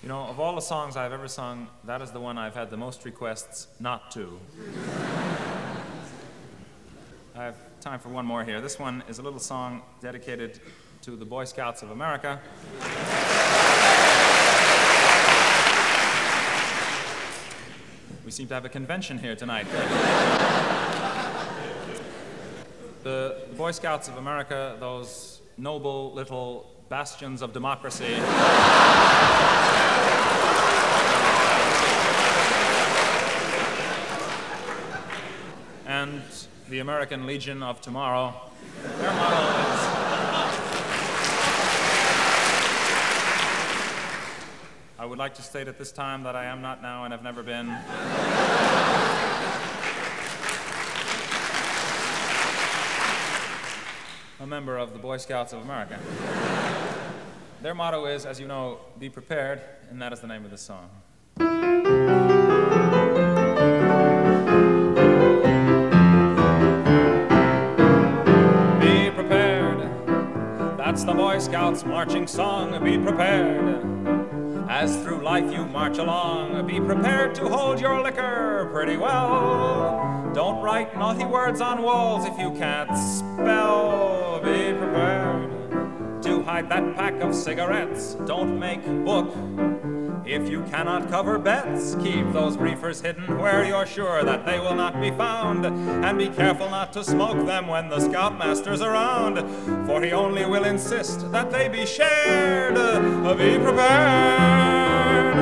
You know, of all the songs I've ever sung, that is the one I've had the most requests not to. I have time for one more here. This one is a little song dedicated to the Boy Scouts of America. We seem to have a convention here tonight. The Boy Scouts of America, those noble little bastions of democracy. And the American Legion of Tomorrow. Their motto is, I would like to state at this time that I am not now and have never been a member of the Boy Scouts of America. Their motto is, as you know, be prepared, and that is the name of this song. Be prepared, that's the Boy Scouts marching song. Be prepared, as through life you march along. Be prepared to hold your liquor pretty well. Don't write naughty words on walls if you can't spell. Be prepared to hide that pack of cigarettes. Don't make book if you cannot cover bets. Keep those reefers hidden where you're sure that they will not be found. And be careful not to smoke them when the scoutmaster's around, for he only will insist that they be shared. Be prepared.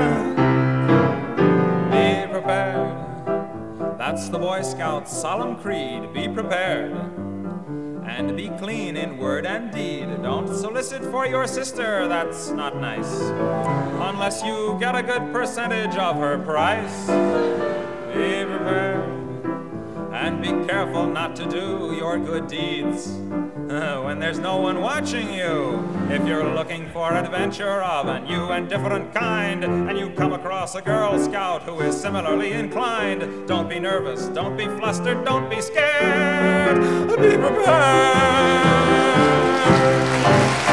Be prepared. That's the Boy Scouts' solemn creed. Be prepared. And be clean in word and deed. Don't solicit for your sister, that's not nice, unless you get a good percentage of her price. Be prepared. And be careful not to do your good deeds when there's no one watching you. If you're looking for adventure of a new and different kind, and you come across a Girl Scout who is similarly inclined, don't be nervous, don't be flustered, don't be scared. Be prepared.